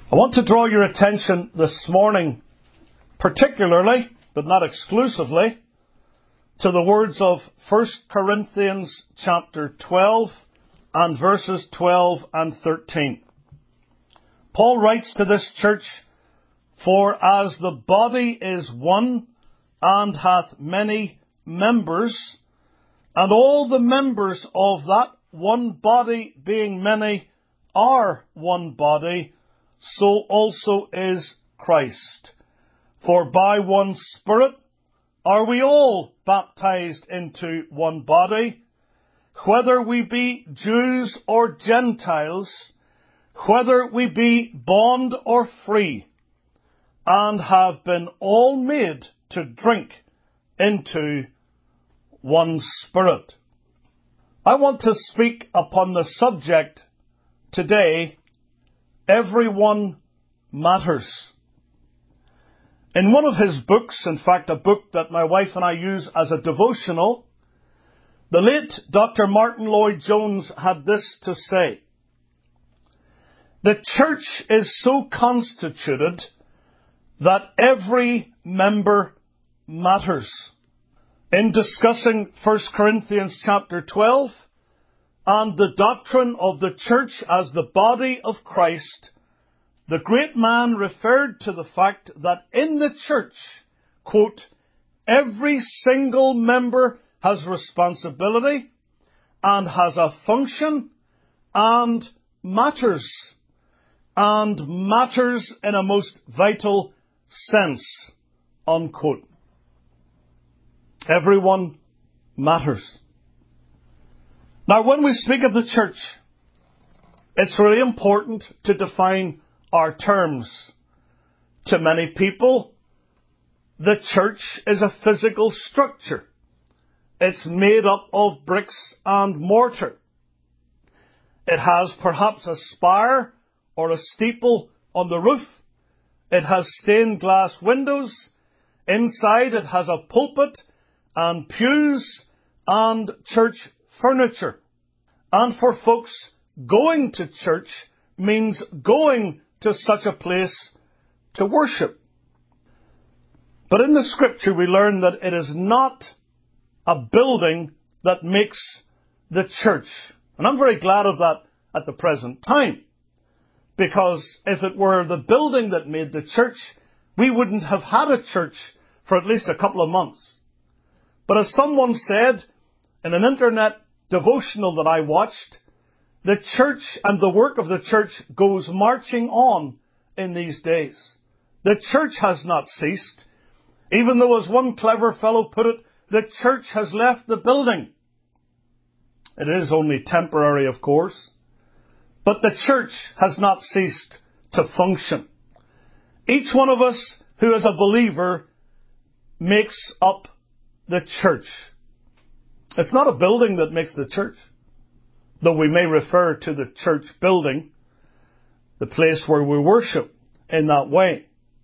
I want to draw your attention this morning, particularly, but not exclusively, to the words of 1 Corinthians chapter 12 and verses 12 and 13. Paul writes to this church, "For as the body is one, and hath many members, and all the members of that one body being many are one body, so also is Christ. For by one Spirit are we all baptized into one body, whether we be Jews or Gentiles, whether we be bond or free, and have been all made to drink into one Spirit." I want to speak upon the subject today, everyone matters. In one of his books, in fact a book that my wife and I use as a devotional, the late Dr. Martin Lloyd-Jones had this to say: "The church is so constituted that every member matters." In discussing 1 Corinthians chapter 12 and the doctrine of the church as the body of Christ, the great man referred to the fact that in the church, quote, "every single member has responsibility and has a function and matters in a most vital sense," unquote. Everyone matters. Now, when we speak of the church, it's really important to define our terms. To many people, the church is a physical structure. It's made up of bricks and mortar. It has perhaps a spire or a steeple on the roof. It has stained glass windows. Inside it has a pulpit and pews and church furniture. And for folks, going to church means going to such a place to worship. But in the scripture we learn that it is not a building that makes the church. And I'm very glad of that at the present time. Because if it were the building that made the church, we wouldn't have had a church for at least a couple of months. But as someone said in an internet devotional that I watched, the church and the work of the church goes marching on in these days. The church has not ceased. Even though, as one clever fellow put it, the church has left the building. It is only temporary, of course. But the church has not ceased to function. Each one of us who is a believer makes up the church. It's not a building that makes the church, though we may refer to the church building, the place where we worship, in that way.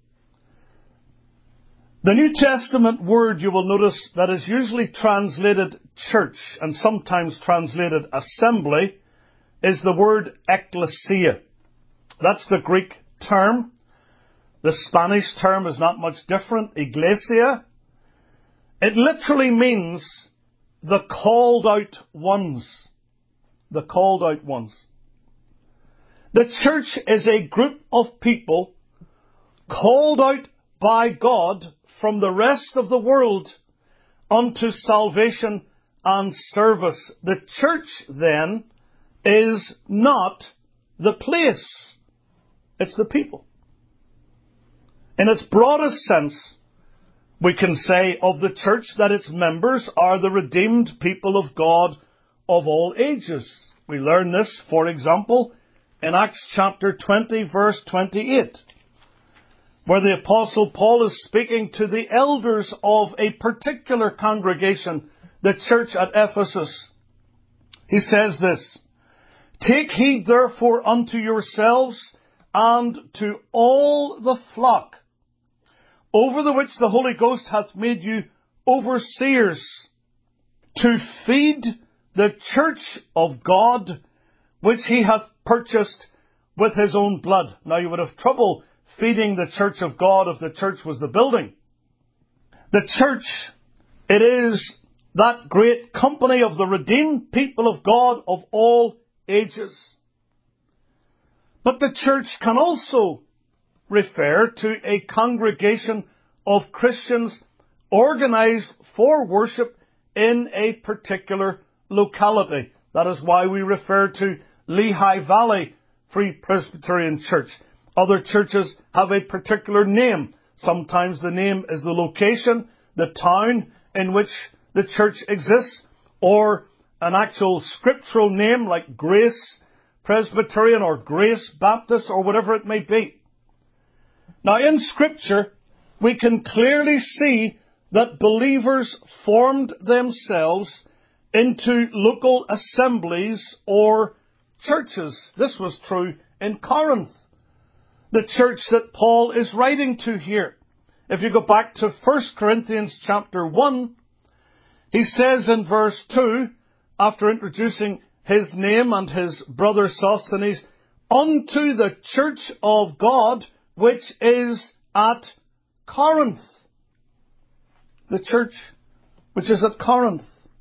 The New Testament word, you will notice, that is usually translated church and sometimes translated assembly is the word ecclesia. That's the Greek term. The Spanish term is not much different, iglesia. It literally means the called out ones. The called out ones. The church is a group of people called out by God from the rest of the world unto salvation and service. The church, then, is not the place. It's the people. In its broadest sense, we can say of the church that its members are the redeemed people of God of all ages. We learn this, for example, in Acts chapter 20, verse 28, where the Apostle Paul is speaking to the elders of a particular congregation, the church at Ephesus. He says this: "Take heed therefore unto yourselves and to all the flock, over the which the Holy Ghost hath made you overseers, to feed the church of God, which he hath purchased with his own blood. Now you would have trouble feeding the church of God if the church was the building. The church, it is that great company of the redeemed people of God of all ages. But the church can also refer to a congregation of Christians organized for worship in a particular locality. That is why we refer to Lehigh Valley Free Presbyterian Church. Other churches have a particular name. Sometimes the name is the location, the town in which the church exists, or an actual scriptural name like Grace Presbyterian or Grace Baptist or whatever it may be. Now in Scripture, we can clearly see that believers formed themselves into local assemblies or churches. This was true in Corinth, the church that Paul is writing to here. If you go back to 1 Corinthians chapter 1, he says in verse 2, after introducing his name and his brother Sosthenes, unto the church of God which is at Corinth. The church which is at Corinth.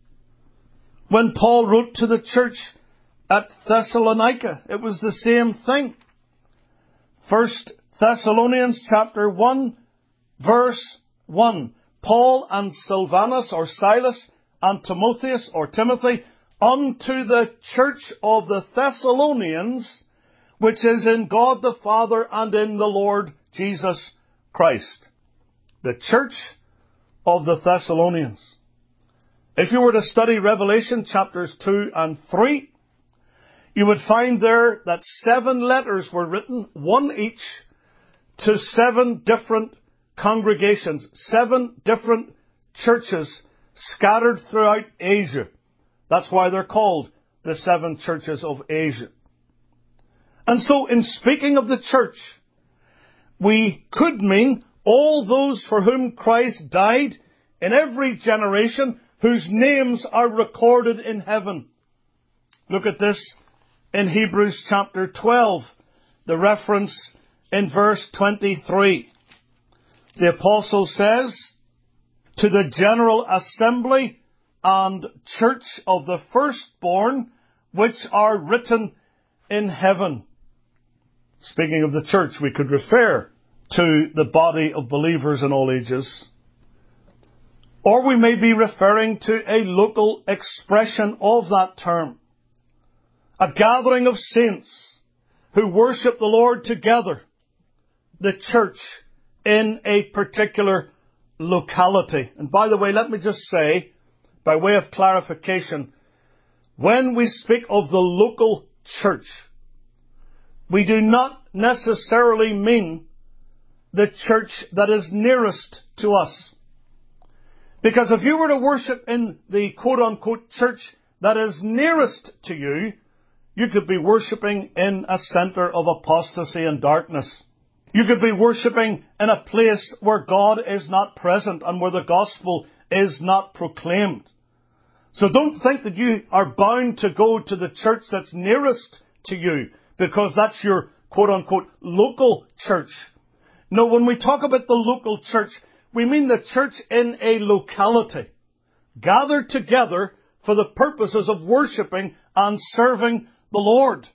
When Paul wrote to the church at Thessalonica, it was the same thing. 1 Thessalonians chapter 1, verse 1. Paul and Silvanus or Silas and Timotheus or Timothy unto the church of the Thessalonians, which is in God the Father and in the Lord Jesus Christ. The church of the Thessalonians. If you were to study Revelation chapters 2 and 3, you would find there that 7 letters were written, one each, to 7 different congregations, 7 different churches scattered throughout Asia. That's why they're called the 7 churches of Asia. And so in speaking of the church, we could mean all those for whom Christ died in every generation, whose names are recorded in heaven. Look at this in Hebrews chapter 12, the reference in verse 23. The apostle says, to the general assembly and church of the firstborn, which are written in heaven. Speaking of the church, we could refer to the body of believers in all ages. Or we may be referring to a local expression of that term. A gathering of saints who worship the Lord together. The church in a particular locality. And by the way, let me just say, by way of clarification, when we speak of the local church, we do not necessarily mean the church that is nearest to us. Because if you were to worship in the quote-unquote church that is nearest to you, you could be worshipping in a centre of apostasy and darkness. You could be worshipping in a place where God is not present and where the gospel is not proclaimed. So don't think that you are bound to go to the church that's nearest to you because that's your quote-unquote local church. No, when we talk about the local church, we mean the church in a locality, gathered together for the purposes of worshipping and serving the Lord.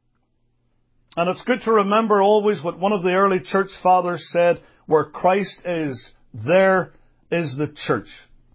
And it's good to remember always what one of the early church fathers said, where Christ is, there is the church.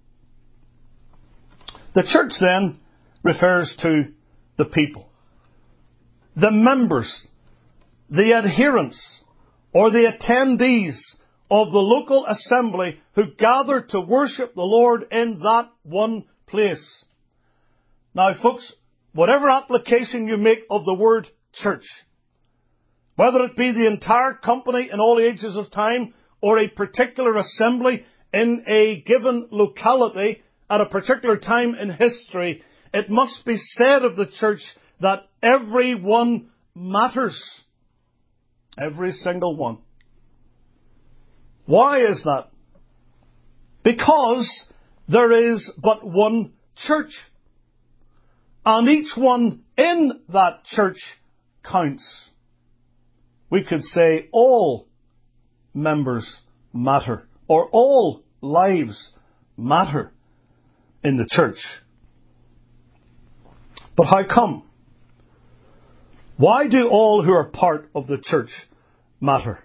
The church then refers to the people, the members, the adherents, or the attendees of the local assembly who gather to worship the Lord in that one place. Now, folks, whatever application you make of the word church, whether it be the entire company in all ages of time or a particular assembly in a given locality at a particular time in history, it must be said of the church that every one matters. Every single one. Why is that? Because there is but one church. And each one in that church counts. we could say all members matter, or all lives matter in the church. But how come? Why do all who are part of the church matter?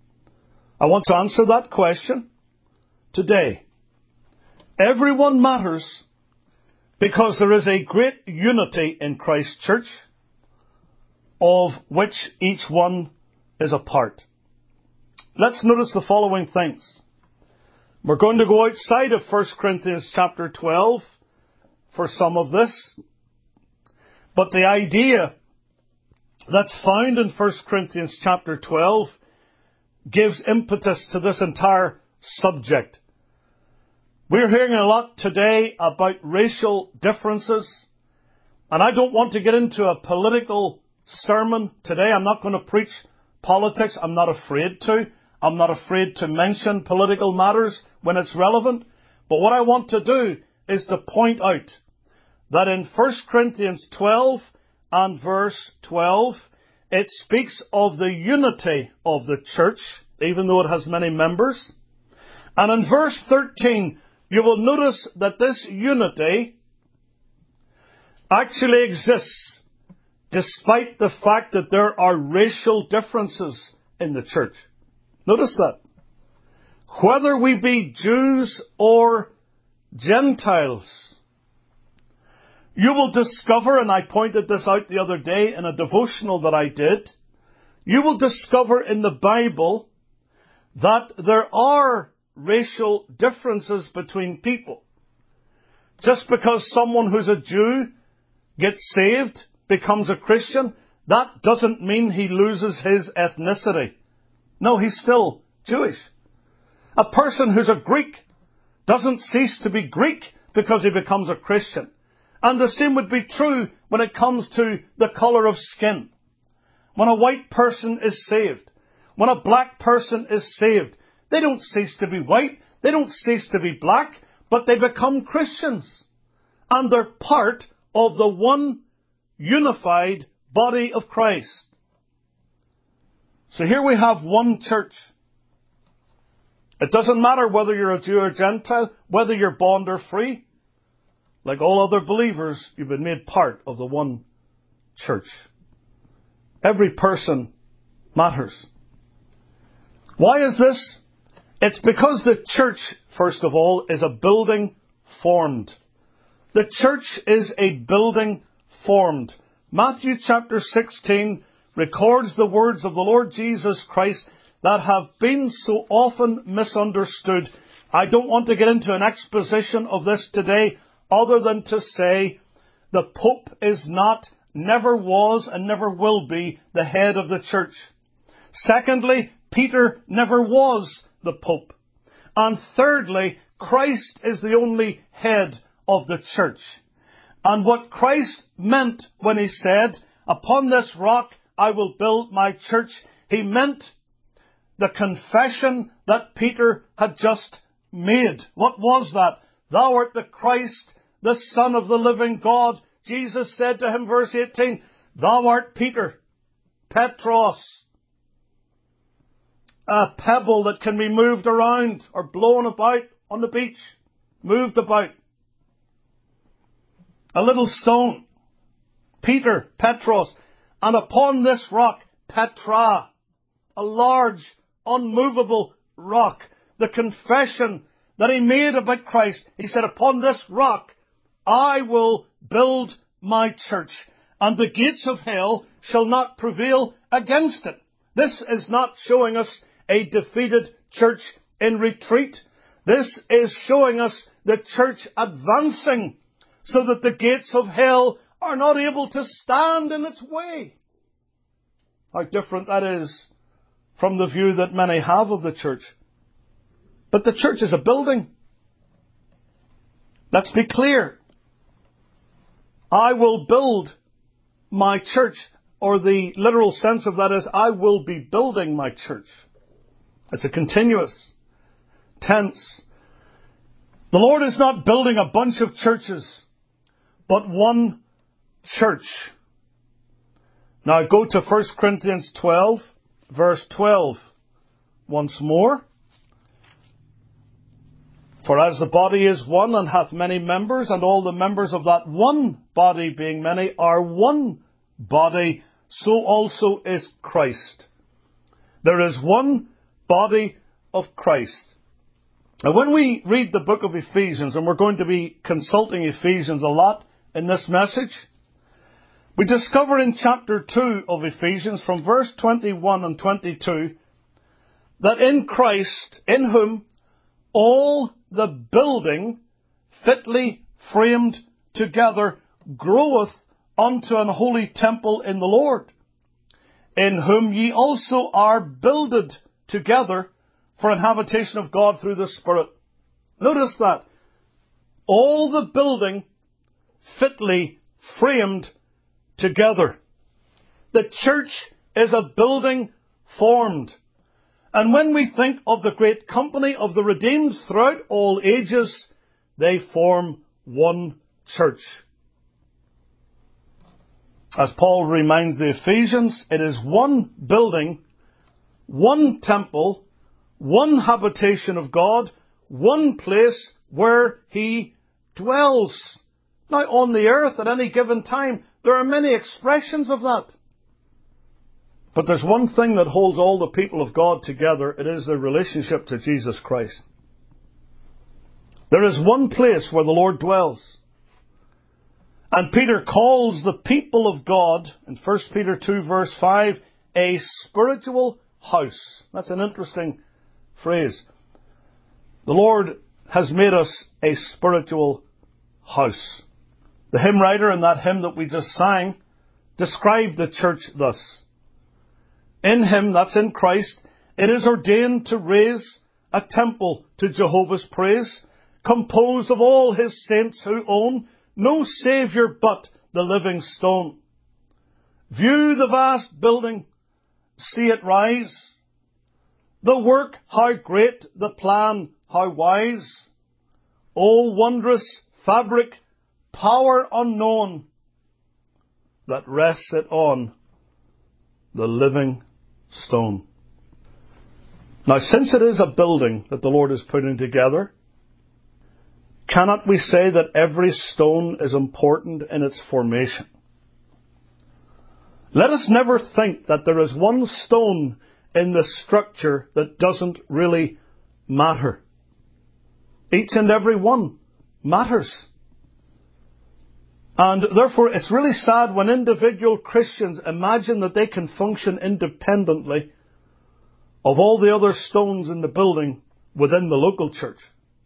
I want to answer that question today. Everyone matters because there is a great unity in Christ's church, of which each one is a part. Let's notice the following things. We're going to go outside of 1 Corinthians chapter 12 for some of this. But the idea that's found in 1 Corinthians chapter 12 gives impetus to this entire subject. We're hearing a lot today about racial differences, and I don't want to get into a political sermon today. I'm not going to preach politics. I'm not afraid to. I'm not afraid to mention political matters when it's relevant. But what I want to do is to point out that in 1 Corinthians 12 and verse 12, it speaks of the unity of the church, even though it has many members. And in verse 13, you will notice that this unity actually exists despite the fact that there are racial differences in the church. Notice that. Whether we be Jews or Gentiles, you will discover, and I pointed this out the other day in a devotional that I did, you will discover in the Bible that there are racial differences between people. Just because someone who's a Jew gets saved, becomes a Christian, that doesn't mean he loses his ethnicity. No, he's still Jewish. A person who's a Greek doesn't cease to be Greek because he becomes a Christian. And the same would be true when it comes to the colour of skin. When a white person is saved, when a black person is saved, they don't cease to be white, they don't cease to be black, but they become Christians. And they're part of the one unified body of Christ. So here we have one church. It doesn't matter whether you're a Jew or Gentile, whether you're bond or free. Like all other believers, you've been made part of the one church. Every person matters. Why is this? It's because the church, first of all, is a building formed. The church is a building formed. Matthew chapter 16 records the words of the Lord Jesus Christ that have been so often misunderstood. I don't want to get into an exposition of this today, other than to say the Pope is not, never was, and never will be the head of the church. Secondly, Peter never was the Pope. And thirdly, Christ is the only head of the church. And what Christ meant when he said, "Upon this rock I will build my church," he meant the confession that Peter had just made. What was that? "Thou art the Christ, the Son of the living God." Jesus said to him, verse 18, "Thou art Peter, Petros," a pebble that can be moved around or blown about on the beach, moved about. A little stone, Peter, Petros, and upon this rock, Petra, a large, unmovable rock. The confession that he made about Christ, he said, "Upon this rock I will build my church, and the gates of hell shall not prevail against it." This is not showing us a defeated church in retreat. This is showing us the church advancing so that the gates of hell are not able to stand in its way. How different that is from the view that many have of the church. But the church is a building. Let's be clear. I will build my church, or the literal sense of that is, I will be building my church. It's a continuous tense. The Lord is not building a bunch of churches, but one church. Now go to 1 Corinthians 12 verse 12 once more. For as the body is one and hath many members, and all the members of that one body, being many, are one body, so also is Christ. There is one body of Christ. Now, when we read the book of Ephesians, and we're going to be consulting Ephesians a lot in this message, we discover in chapter 2 of Ephesians, from verse 21 and 22, that in Christ, in whom all the building, fitly framed together, groweth unto an holy temple in the Lord, in whom ye also are builded together for an habitation of God through the Spirit. Notice that. All the building fitly framed together. The church is a building formed. And when we think of the great company of the redeemed throughout all ages, they form one church. As Paul reminds the Ephesians, it is one building, one temple, one habitation of God, one place where He dwells. Now, on the earth at any given time, there are many expressions of that. But there's one thing that holds all the people of God together. It is their relationship to Jesus Christ. There is one place where the Lord dwells. And Peter calls the people of God, in 1 Peter 2 verse 5, a spiritual house. That's an interesting phrase. The Lord has made us a spiritual house. The hymn writer in that hymn that we just sang described the church thus. In Him, that's in Christ, it is ordained to raise a temple to Jehovah's praise, composed of all His saints who own no Saviour but the living stone. View the vast building, see it rise. The work, how great, the plan, how wise. O wondrous fabric, power unknown, that rests it on the living stone. Now, since it is a building that the Lord is putting together, cannot we say that every stone is important in its formation? Let us never think that there is one stone in the structure that doesn't really matter. Each and every one matters. And therefore, it's really sad when individual Christians imagine that they can function independently of all the other stones in the building within the local church.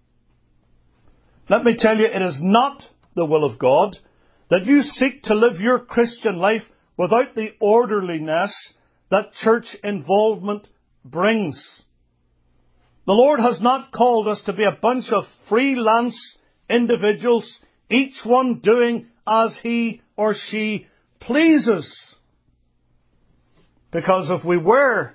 Let me tell you, it is not the will of God that you seek to live your Christian life without the orderliness that church involvement brings. The Lord has not called us to be a bunch of freelance individuals, each one doing as he or she pleases. Because if we were,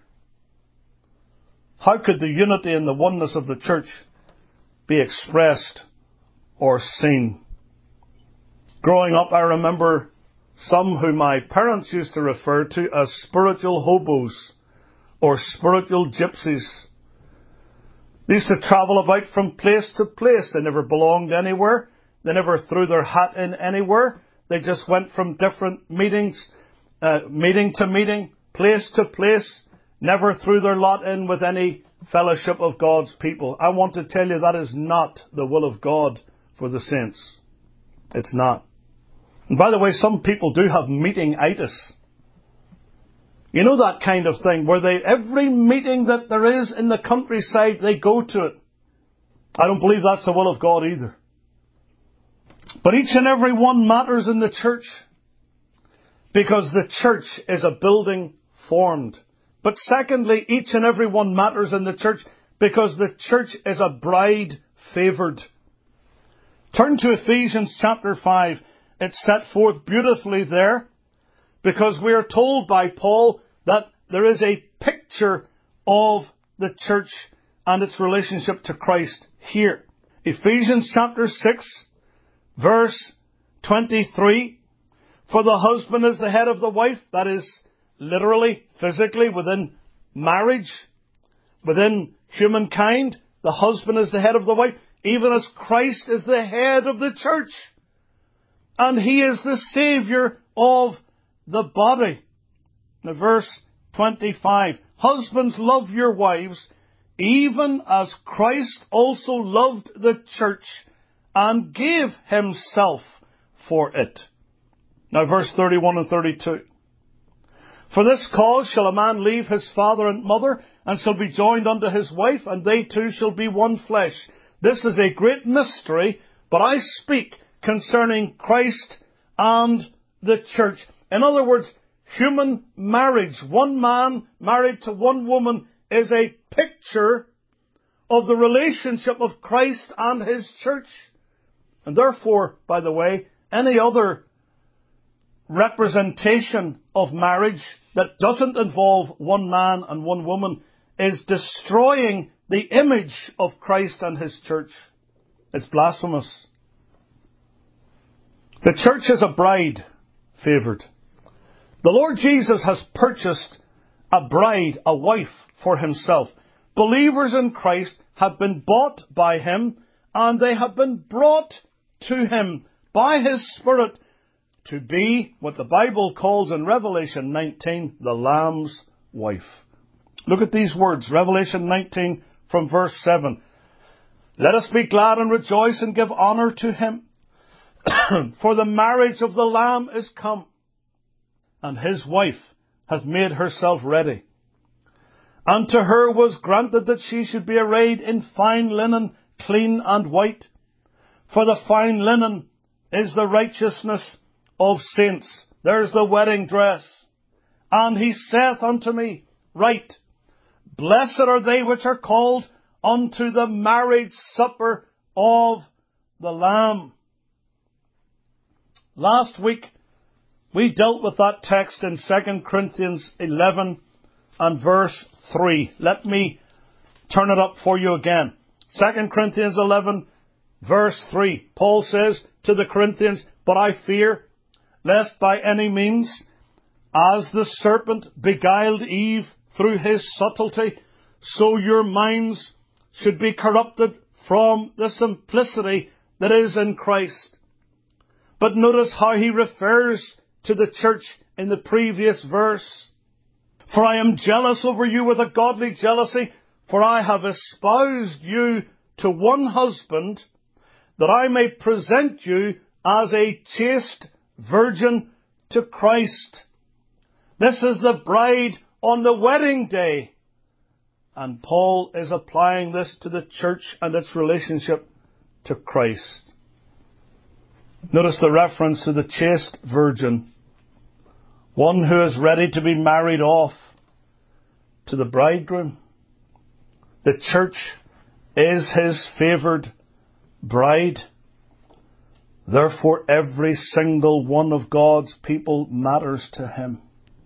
how could the unity and the oneness of the church be expressed or seen? Growing up, I remember some who my parents used to refer to as spiritual hobos or spiritual gypsies. They used to travel about from place to place. They never belonged anywhere. They never threw their hat in anywhere. They just went from different meetings, meeting to meeting, place to place, never threw their lot in with any fellowship of God's people. I want to tell you that is not the will of God for the saints. It's not. And by the way, some people do have meeting-itis. You know that kind of thing where every meeting that there is in the countryside, they go to it. I don't believe that's the will of God either. But each and every one matters in the church because the church is a building formed. But secondly, each and every one matters in the church because the church is a bride favoured. Turn to Ephesians chapter 5. It's set forth beautifully there because we are told by Paul that there is a picture of the church and its relationship to Christ here. Ephesians chapter 6, verse 23. For the husband is the head of the wife, that is literally, physically, within marriage within humankind, the husband is the head of the wife, even as Christ is the head of the church. And He is the Saviour of the body. Now, verse 25. Husbands, love your wives, even as Christ also loved the church and gave Himself for it. Now, verse 31 and 32. For this cause shall a man leave his father and mother, and shall be joined unto his wife, and they two shall be one flesh. This is a great mystery, but I speak concerning Christ and the church. In other words, human marriage, one man married to one woman, is a picture of the relationship of Christ and His church. And therefore, by the way, any other representation of marriage that doesn't involve one man and one woman is destroying the image of Christ and His church. It's blasphemous. The church is a bride favoured. The Lord Jesus has purchased a bride, a wife, for Himself. Believers in Christ have been bought by Him, and they have been brought to Him by His Spirit to be what the Bible calls in Revelation 19, the Lamb's wife. Look at these words, Revelation 19 from verse 7. Let us be glad and rejoice and give honour to Him, for the marriage of the Lamb is come, and His wife hath made herself ready. And to her was granted that she should be arrayed in fine linen, clean and white. For the fine linen is the righteousness of saints. There's the wedding dress. And He saith unto me, Write, Blessed are they which are called unto the marriage supper of the Lamb. Last week, we dealt with that text in 2 Corinthians 11 and verse 3. Let me turn it up for you again. 2 Corinthians 11, verse 3. Paul says to the Corinthians, But I fear, lest by any means, as the serpent beguiled Eve through his subtlety, so your minds should be corrupted from the simplicity that is in Christ. But notice how he refers to the church in the previous verse. For I am jealous over you with a godly jealousy, for I have espoused you to one husband, that I may present you as a chaste virgin to Christ. This is the bride on the wedding day. And Paul is applying this to the church and its relationship to Christ. Notice the reference to the chaste virgin, one who is ready to be married off to the bridegroom. The church is His favoured bride. Therefore, every single one of God's people matters to Him.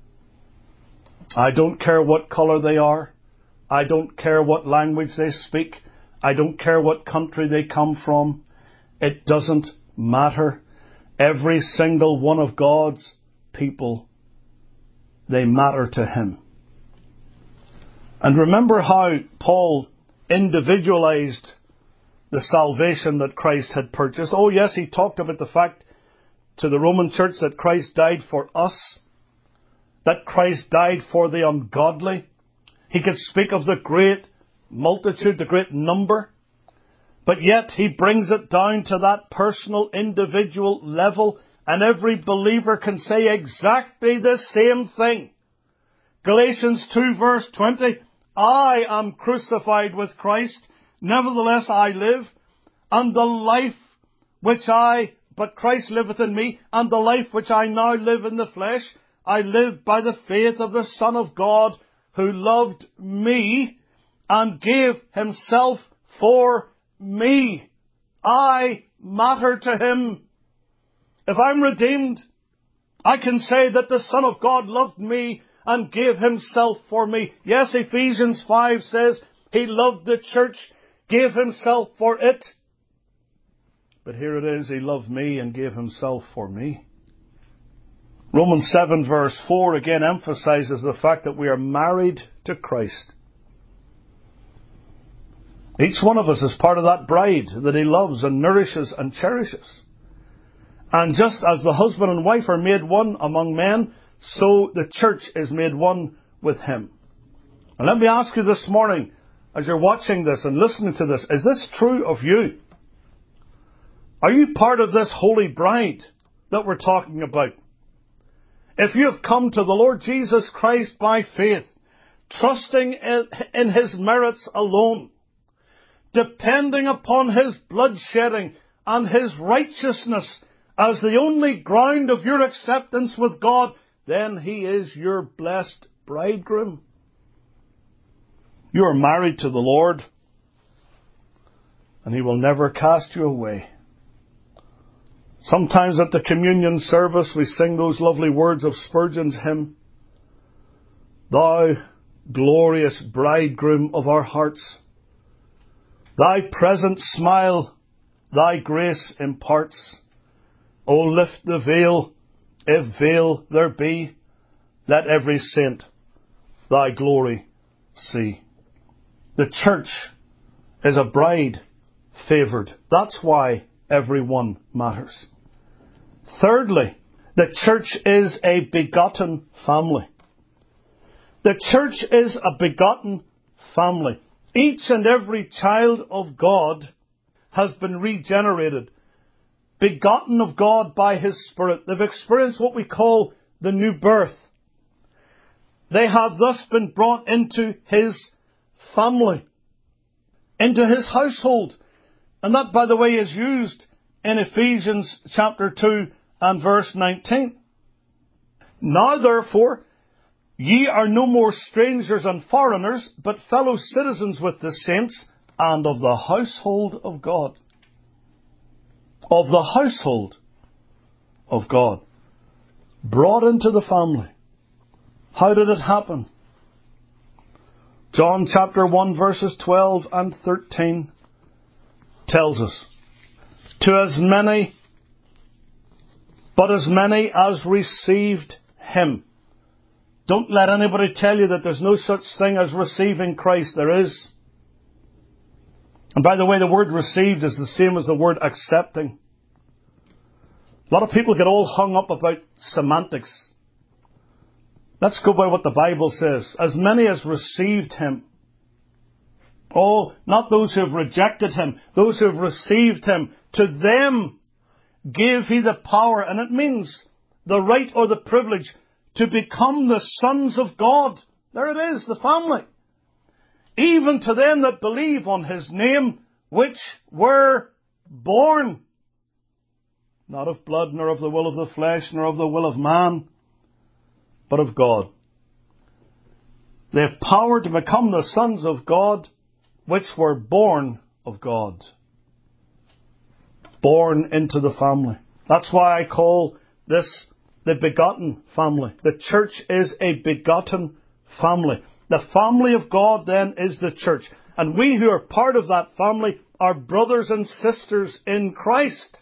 I don't care what colour they are. I don't care what language they speak. I don't care what country they come from. It doesn't matter. Every single one of God's people, they matter to Him. And remember how Paul individualized the salvation that Christ had purchased. Oh yes, he talked about the fact to the Roman church that Christ died for us, that Christ died for the ungodly. He could speak of the great multitude, the great number, but yet he brings it down to that personal, individual level, and every believer can say exactly the same thing. Galatians 2 verse 20, I am crucified with Christ, nevertheless I live, and the life but Christ liveth in me, and the life which I now live in the flesh, I live by the faith of the Son of God, who loved me and gave Himself for me. I matter to Him. If I'm redeemed, I can say that the Son of God loved me and gave Himself for me. Yes, Ephesians 5 says He loved the church, gave Himself for it. But here it is, He loved me and gave Himself for me. Romans 7 verse 4 again emphasizes the fact that we are married to Christ. Each one of us is part of that bride that He loves and nourishes and cherishes. And just as the husband and wife are made one among men, so the church is made one with Him. And let me ask you this morning, as you're watching this and listening to this, is this true of you? Are you part of this holy bride that we're talking about? If you have come to the Lord Jesus Christ by faith, trusting in His merits alone, depending upon His blood shedding and His righteousness as the only ground of your acceptance with God, then He is your blessed bridegroom. You are married to the Lord, and He will never cast you away. Sometimes at the communion service we sing those lovely words of Spurgeon's hymn, Thou glorious bridegroom of our hearts, Thy present smile, Thy grace imparts. O lift the veil, if veil there be, let every saint Thy glory see. The church is a bride favoured. That's why everyone matters. Thirdly, the church is a begotten family. The church is a begotten family. Each and every child of God has been regenerated, begotten of God by His Spirit. They've experienced what we call the new birth. They have thus been brought into His family, into His household. And that, by the way, is used in Ephesians chapter 2 and verse 19. Now therefore, ye are no more strangers and foreigners, but fellow citizens with the saints, and of the household of God. Of the household of God. Brought into the family. How did it happen? John chapter 1 verses 12 and 13 tells us, To as many as received Him. Don't let anybody tell you that there's no such thing as receiving Christ. There is. And by the way, the word received is the same as the word accepting. A lot of people get all hung up about semantics. Let's go by what the Bible says. As many as received Him. Oh, not those who have rejected Him. Those who have received Him. To them gave He the power. And it means the right or the privilege to become the sons of God. There it is, the family. Even to them that believe on His name, which were born. Not of blood, nor of the will of the flesh, nor of the will of man, but of God. They have power to become the sons of God, which were born of God. Born into the family. That's why I call this the begotten family. The church is a begotten family. The family of God then is the church. And we who are part of that family are brothers and sisters in Christ.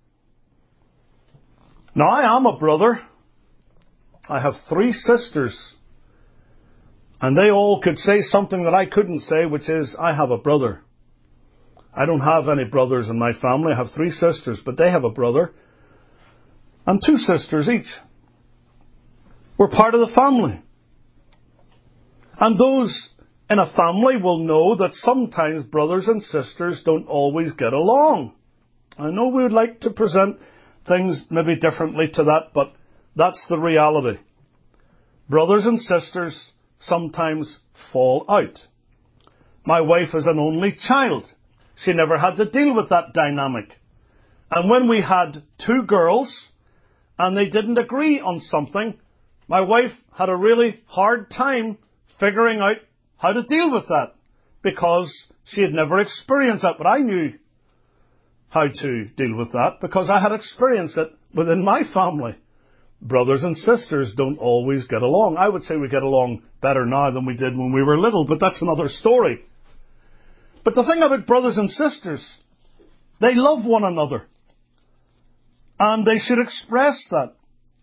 Now I am a brother. I have 3 sisters. And they all could say something that I couldn't say, which is, I have a brother. I don't have any brothers in my family. I have 3 sisters, but they have a brother. And 2 sisters each. We're part of the family. And those in a family will know that sometimes brothers and sisters don't always get along. I know we would like to present things maybe differently to that, but that's the reality. Brothers and sisters sometimes fall out. My wife is an only child. She never had to deal with that dynamic. And when we had 2 girls and they didn't agree on something, my wife had a really hard time figuring out how to deal with that because she had never experienced that. But I knew how to deal with that because I had experienced it within my family. Brothers and sisters don't always get along. I would say we get along better now than we did when we were little, but that's another story. But the thing about brothers and sisters, they love one another. And they should express that.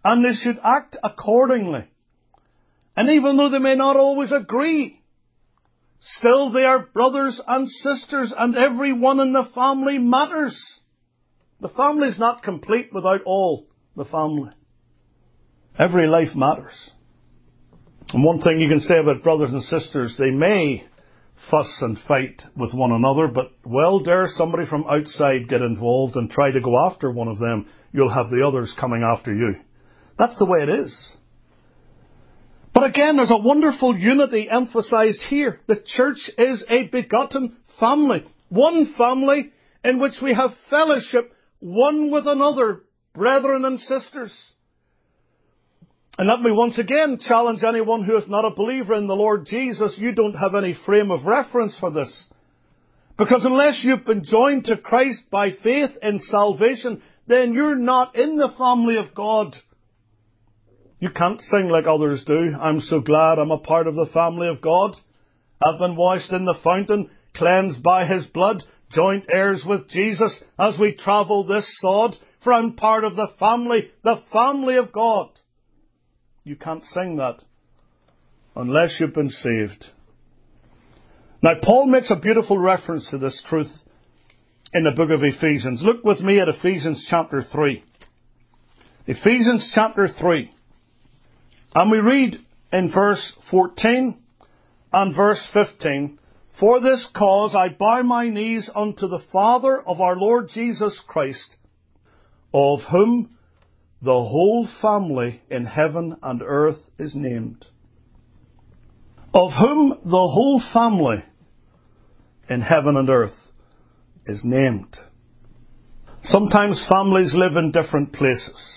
And they should act accordingly. And even though they may not always agree, still they are brothers and sisters, and everyone in the family matters. The family is not complete without all the family. Every life matters. And one thing you can say about brothers and sisters, they may fuss and fight with one another, but well dare somebody from outside get involved and try to go after one of them, you'll have the others coming after you. That's the way it is. But again, there's a wonderful unity emphasized here. The church is a begotten family. One family in which we have fellowship one with another, brethren and sisters. And let me once again challenge anyone who is not a believer in the Lord Jesus. You don't have any frame of reference for this. Because unless you've been joined to Christ by faith in salvation, then you're not in the family of God. You can't sing like others do. I'm so glad I'm a part of the family of God. I've been washed in the fountain, cleansed by His blood, joint heirs with Jesus as we travel this sod, for I'm part of the family of God. You can't sing that unless you've been saved. Now, Paul makes a beautiful reference to this truth in the book of Ephesians. Look with me at Ephesians chapter 3. Ephesians chapter 3. And we read in verse 14 and verse 15, For this cause I bow my knees unto the Father of our Lord Jesus Christ, of whom the whole family in heaven and earth is named. Of whom the whole family in heaven and earth is named. Sometimes families live in different places.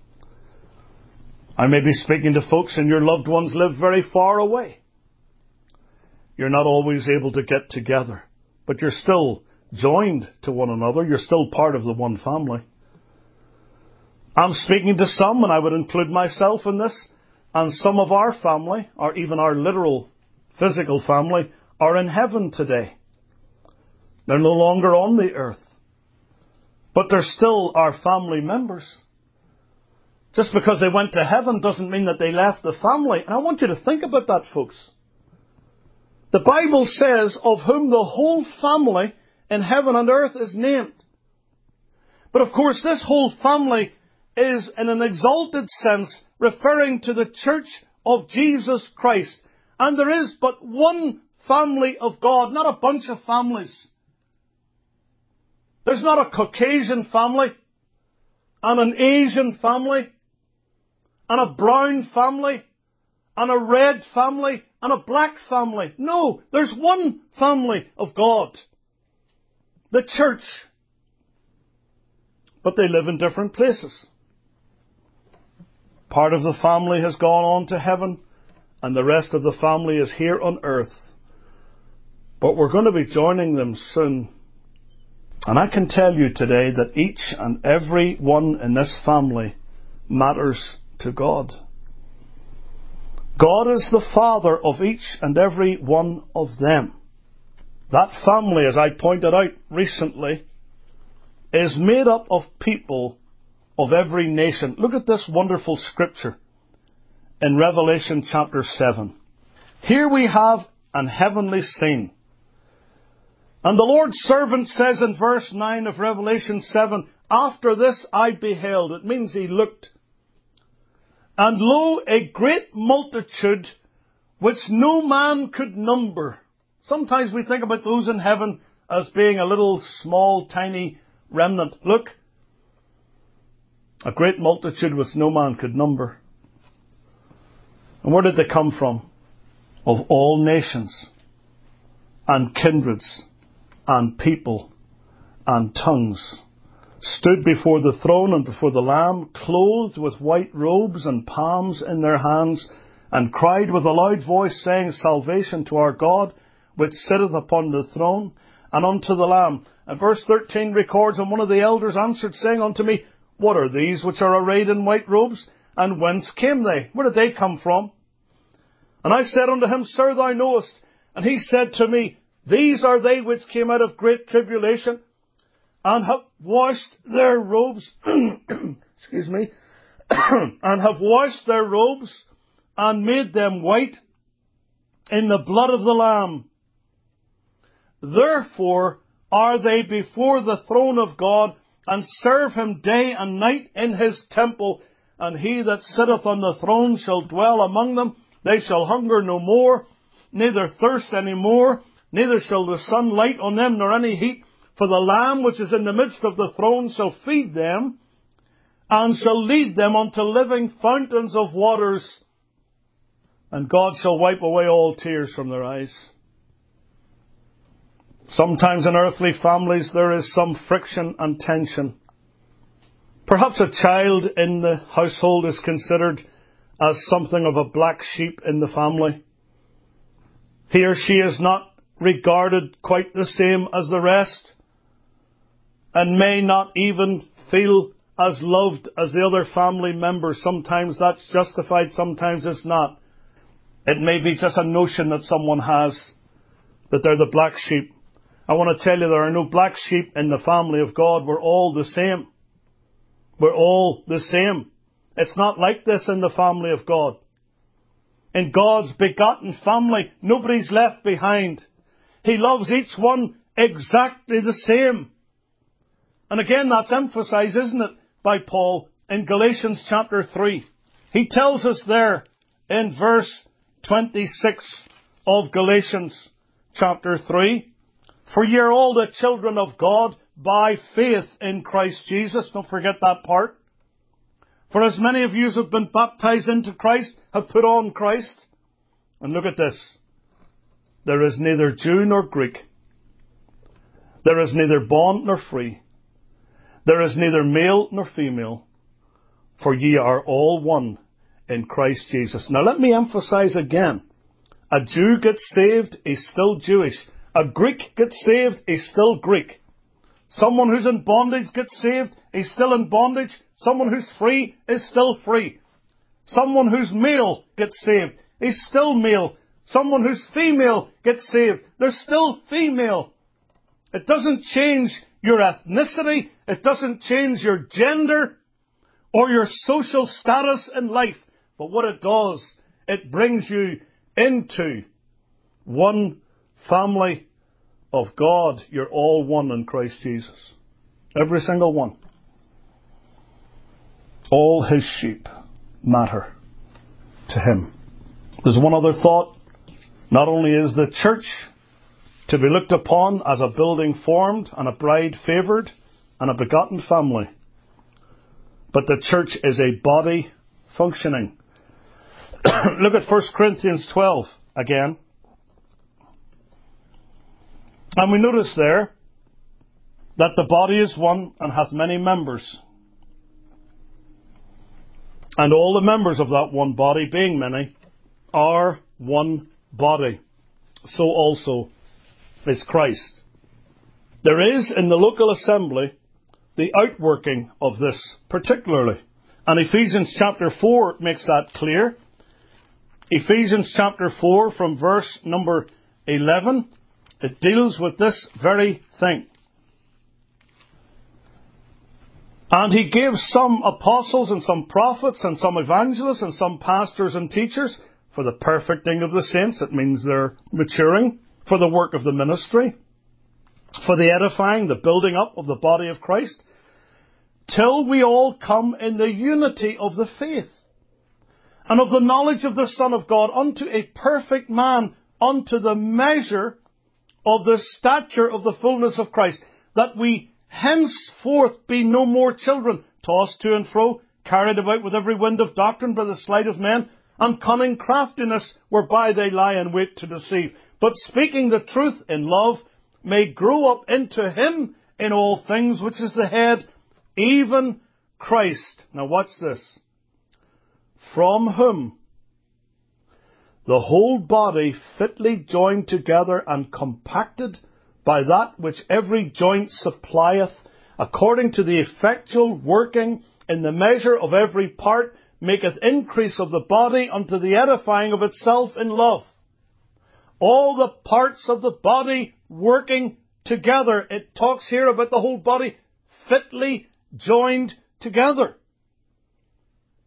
I may be speaking to folks and your loved ones live very far away. You're not always able to get together, but you're still joined to one another. You're still part of the one family. I'm speaking to some, and I would include myself in this, and some of our family, or even our literal physical family, are in heaven today. They're no longer on the earth, but they're still our family members. Just because they went to heaven doesn't mean that they left the family. And I want you to think about that, folks. The Bible says, of whom the whole family in heaven and earth is named. But of course, this whole family is, in an exalted sense, referring to the church of Jesus Christ. And there is but one family of God, not a bunch of families. There's not a Caucasian family, and an Asian family, and a brown family, and a red family, and a black family. No, there's one family of God. The church. But they live in different places. Part of the family has gone on to heaven, and the rest of the family is here on earth. But we're going to be joining them soon. And I can tell you today that each and every one in this family matters to God. God is the Father of each and every one of them. That family, as I pointed out recently, is made up of people of every nation. Look at this wonderful scripture in Revelation chapter 7. Here we have an heavenly scene. And the Lord's servant says in verse 9 of Revelation 7, After this I beheld. It means he looked. And lo, a great multitude which no man could number. Sometimes we think about those in heaven as being a little small, tiny remnant. Look, a great multitude which no man could number. And where did they come from? Of all nations and kindreds and people and tongues, stood before the throne and before the Lamb, clothed with white robes and palms in their hands, and cried with a loud voice, saying, Salvation to our God, which sitteth upon the throne, and unto the Lamb. And verse 13 records, And one of the elders answered, saying unto me, What are these which are arrayed in white robes? And whence came they? Where did they come from? And I said unto him, Sir, thou knowest. And he said to me, These are they which came out of great tribulation, and have washed their robes, excuse me, and have washed their robes and made them white in the blood of the Lamb. Therefore are they before the throne of God, and serve him day and night in his temple. And he that sitteth on the throne shall dwell among them. They shall hunger no more, neither thirst any more, neither shall the sun light on them, nor any heat. For the Lamb which is in the midst of the throne shall feed them, and shall lead them unto living fountains of waters. And God shall wipe away all tears from their eyes. Sometimes in earthly families there is some friction and tension. Perhaps a child in the household is considered as something of a black sheep in the family. He or she is not regarded quite the same as the rest, and may not even feel as loved as the other family members. Sometimes that's justified, sometimes it's not. It may be just a notion that someone has, that they're the black sheep. I want to tell you, there are no black sheep in the family of God. We're all the same. We're all the same. It's not like this in the family of God. In God's begotten family, nobody's left behind. He loves each one exactly the same. And again, that's emphasized, isn't it, by Paul in Galatians chapter 3. He tells us there in verse 26 of Galatians chapter 3, for ye are all the children of God by faith in Christ Jesus. Don't forget that part. For as many of you as have been baptized into Christ have put on Christ. And look at this. There is neither Jew nor Greek. There is neither bond nor free. There is neither male nor female. For ye are all one in Christ Jesus. Now let me emphasize again. A Jew gets saved, he's still Jewish. A Greek gets saved, he's still Greek. Someone who's in bondage gets saved, he's still in bondage. Someone who's free is still free. Someone who's male gets saved, he's still male. Someone who's female gets saved, they're still female. It doesn't change your ethnicity, it doesn't change your gender or your social status in life. But what it does, it brings you into one family of God. You're all one in Christ Jesus. Every single one. All his sheep matter to him. There's one other thought. Not only is the church to be looked upon as a building formed and a bride favoured and a begotten family, but the church is a body functioning. Look at 1 Corinthians 12 again. And we notice there that the body is one and hath many members. And all the members of that one body, being many, are one body. So also is Christ. There is in the local assembly the outworking of this particularly. And Ephesians chapter 4 makes that clear. Ephesians chapter 4 from verse number 11. It deals with this very thing. And he gave some apostles and some prophets and some evangelists and some pastors and teachers for the perfecting of the saints. It means they're maturing. For the work of the ministry. For the edifying, the building up of the body of Christ. Till we all come in the unity of the faith. And of the knowledge of the Son of God, unto a perfect man, unto the measure of the stature of the fullness of Christ, that we henceforth be no more children, tossed to and fro, carried about with every wind of doctrine by the sleight of men, and cunning craftiness, whereby they lie in wait to deceive. But speaking the truth in love, may grow up into him in all things, which is the head, even Christ. Now watch this. From whom the whole body fitly joined together and compacted by that which every joint supplieth, according to the effectual working in the measure of every part, maketh increase of the body unto the edifying of itself in love. All the parts of the body working together. It talks here about the whole body fitly joined together.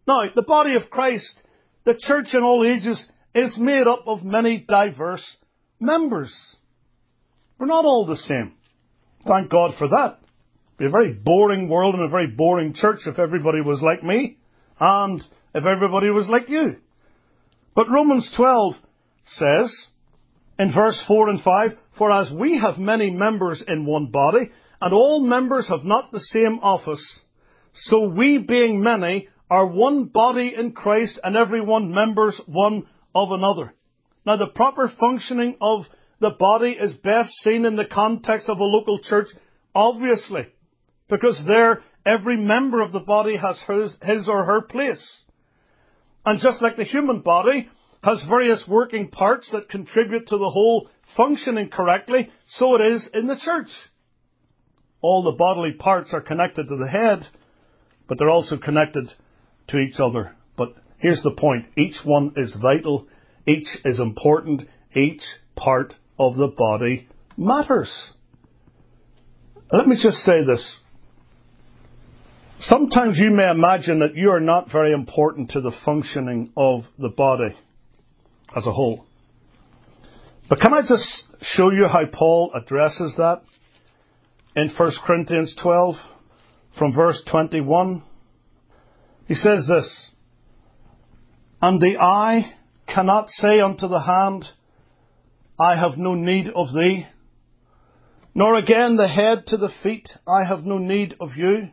Now, the body of Christ, the church in all ages, is made up of many diverse members. We're not all the same. Thank God for that. It'd be a very boring world and a very boring church if everybody was like me and if everybody was like you. But Romans 12 says, in verse 4 and 5, "For as we have many members in one body, and all members have not the same office, so we, being many, are one body in Christ, and every one members one of another." Now, the proper functioning of the body is best seen in the context of a local church, obviously, because there every member of the body has his or her place. And just like the human body has various working parts that contribute to the whole functioning correctly, so it is in the church. All the bodily parts are connected to the head, but they're also connected to each other. But here's the point. Each one is vital. Each is important. Each part of the body matters. Let me just say this. Sometimes you may imagine that you are not very important to the functioning of the body as a whole. But can I just show you how Paul addresses that in 1 Corinthians 12 from verse 21? He says this, "And the eye cannot say unto the hand, I have no need of thee, nor again the head to the feet, I have no need of you.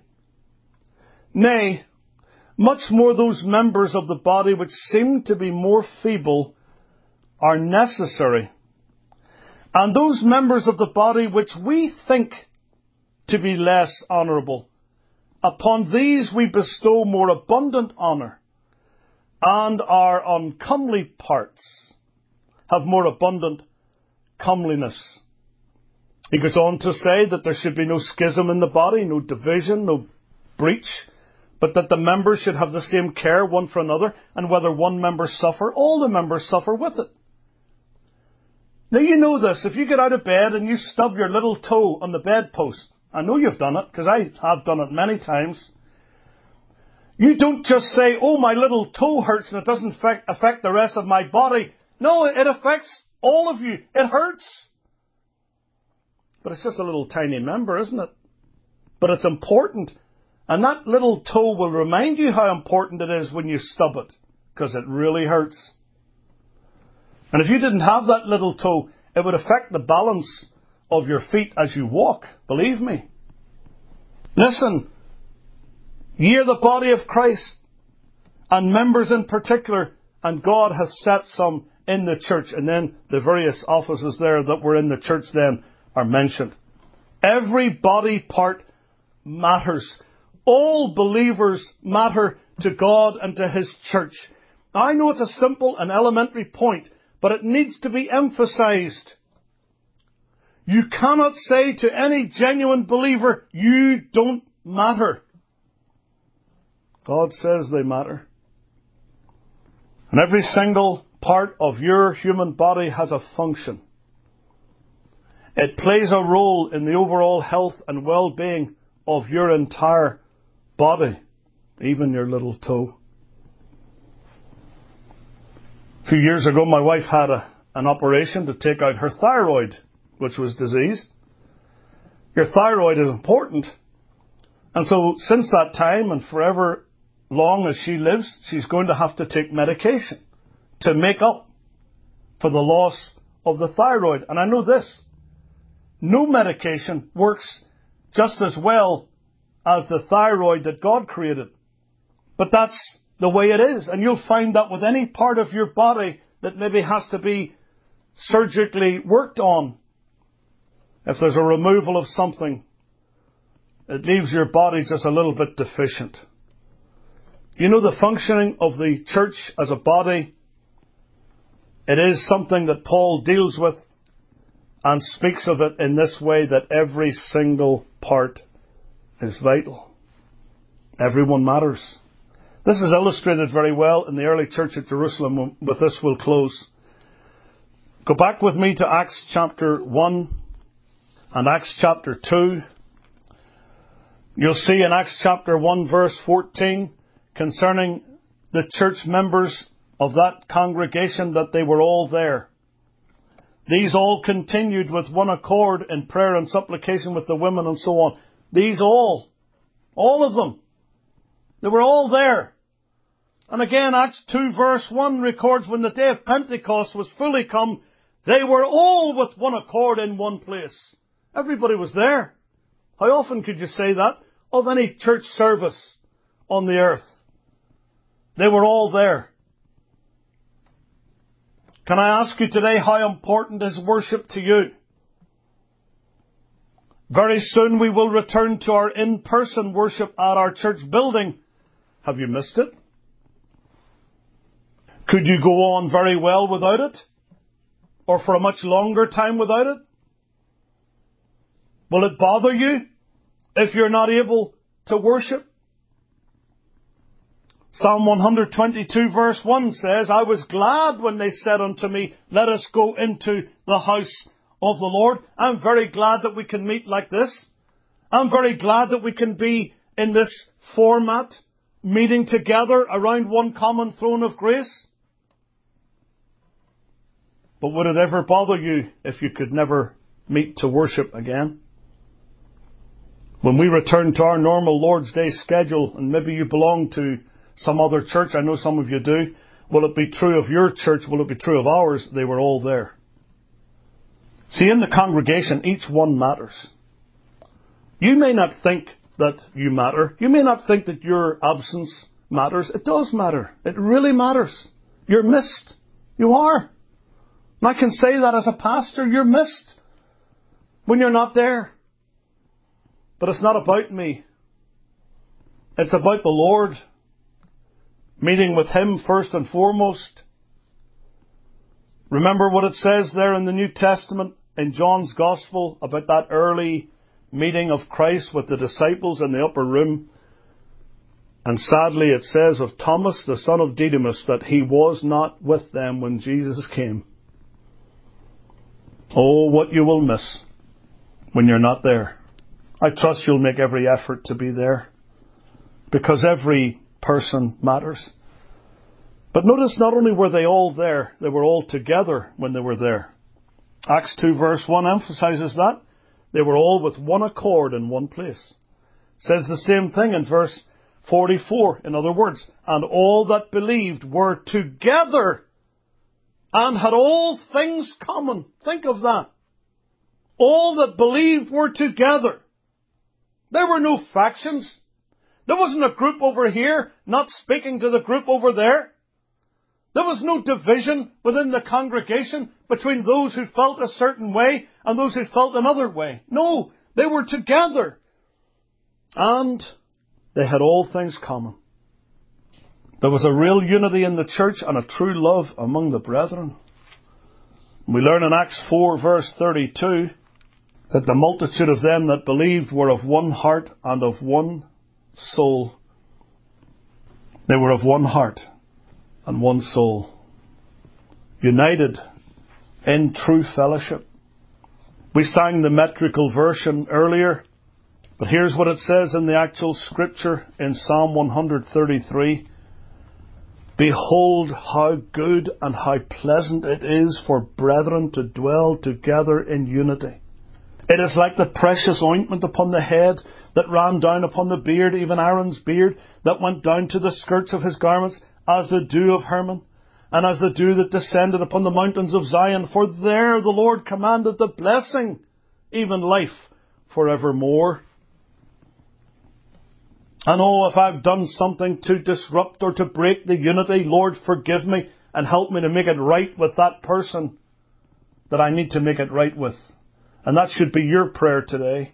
Nay, much more those members of the body which seem to be more feeble are necessary. And those members of the body which we think to be less honourable, upon these we bestow more abundant honour, and our uncomely parts have more abundant comeliness." He goes on to say that there should be no schism in the body, no division, no breach, but that the members should have the same care one for another, and whether one member suffer, all the members suffer with it. Now you know this, if you get out of bed and you stub your little toe on the bedpost, I know you've done it, because I have done it many times, you don't just say, "Oh, my little toe hurts and it doesn't affect the rest of my body." No, it affects all of you. It hurts. But it's just a little tiny member, isn't it? But it's important. And that little toe will remind you how important it is when you stub it, because it really hurts. And if you didn't have that little toe, it would affect the balance of your feet as you walk, believe me. Listen, ye are the body of Christ, and members in particular, and God has set some in the church. And then the various offices there that were in the church then are mentioned. Every body part matters. All believers matter to God and to His church. Now, I know it's a simple and elementary point, but it needs to be emphasized. You cannot say to any genuine believer, "You don't matter." God says they matter. And every single part of your human body has a function. It plays a role in the overall health and well-being of your entire body, even your little toe. A few years ago, my wife had an operation to take out her thyroid, which was diseased. Your thyroid is important. And so since that time and forever long as she lives, she's going to have to take medication to make up for the loss of the thyroid. And I know this. No medication works just as well as the thyroid that God created. But that's the way it is. And you'll find that with any part of your body that maybe has to be surgically worked on. If there's a removal of something, it leaves your body just a little bit deficient. You know, the functioning of the church as a body, it is something that Paul deals with and speaks of it in this way, that every single part is vital. Everyone matters. This is illustrated very well in the early church at Jerusalem. With this we'll close. Go back with me to Acts chapter 1 and Acts chapter 2. You'll see in Acts chapter 1 verse 14 concerning the church members of that congregation that they were all there. These all continued with one accord in prayer and supplication with the women and so on. These all of them, they were all there. And again, Acts 2 verse 1 records when the day of Pentecost was fully come, they were all with one accord in one place. Everybody was there. How often could you say that of any church service on the earth? They were all there. Can I ask you today, how important is worship to you? Very soon we will return to our in-person worship at our church building. Have you missed it? Could you go on very well without it? Or for a much longer time without it? Will it bother you if you're not able to worship? Psalm 122 verse 1 says, I was glad when they said unto me, let us go into the house of the Lord. I'm very glad that we can meet like this. I'm very glad that we can be in this format, meeting together around one common throne of grace. But would it ever bother you if you could never meet to worship again? When we return to our normal Lord's Day schedule, and maybe you belong to some other church, I know some of you do, will it be true of your church? Will it be true of ours? They were all there. See, in the congregation, each one matters. You may not think that you matter. You may not think that your absence matters. It does matter. It really matters. You're missed. You are. And I can say that as a pastor, you're missed when you're not there. But it's not about me. It's about the Lord. Meeting with Him first and foremost. Remember what it says there in the New Testament in John's Gospel about that early meeting of Christ with the disciples in the upper room. And sadly it says of Thomas, the son of Didymus, that he was not with them when Jesus came. Oh, what you will miss when you're not there. I trust you'll make every effort to be there, because every person matters. But notice, not only were they all there, they were all together when they were there. Acts 2 verse 1 emphasizes that. They were all with one accord in one place. It says the same thing in verse 44. In other words, and all that believed were together and had all things common. Think of that. All that believed were together. There were no factions. There wasn't a group over here not speaking to the group over there. There was no division within the congregation between those who felt a certain way and those who felt another way. No, they were together. And they had all things common. There was a real unity in the church and a true love among the brethren. We learn in Acts 4 verse 32 that the multitude of them that believed were of one heart and of one soul. They were of one heart and one soul, united in true fellowship. We sang the metrical version earlier, but here's what it says in the actual scripture in Psalm 133. Behold how good and how pleasant it is for brethren to dwell together in unity. It is like the precious ointment upon the head that ran down upon the beard, even Aaron's beard, that went down to the skirts of his garments, as the dew of Hermon, and as the dew that descended upon the mountains of Zion. For there the Lord commanded the blessing, even life forevermore. And oh, if I've done something to disrupt or to break the unity, Lord, forgive me and help me to make it right with that person that I need to make it right with. And that should be your prayer today.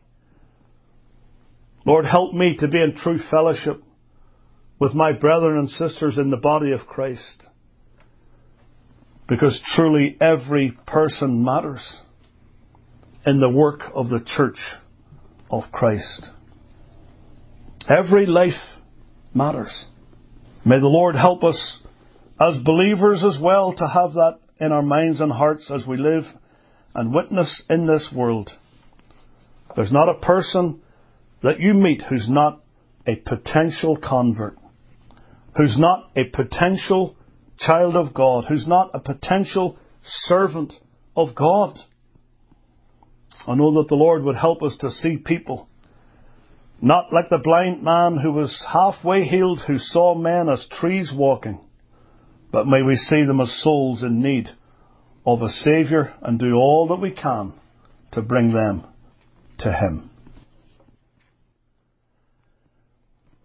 Lord, help me to be in true fellowship with my brethren and sisters in the body of Christ. Because truly every person matters in the work of the church of Christ. Every life matters. May the Lord help us as believers as well to have that in our minds and hearts as we live and witness in this world. There's not a person that you meet who's not a potential convert. who's not a potential child of God, who's not a potential servant of God. I know that the Lord would help us to see people not like the blind man who was halfway healed, who saw men as trees walking, but may we see them as souls in need of a Saviour and do all that we can to bring them to Him.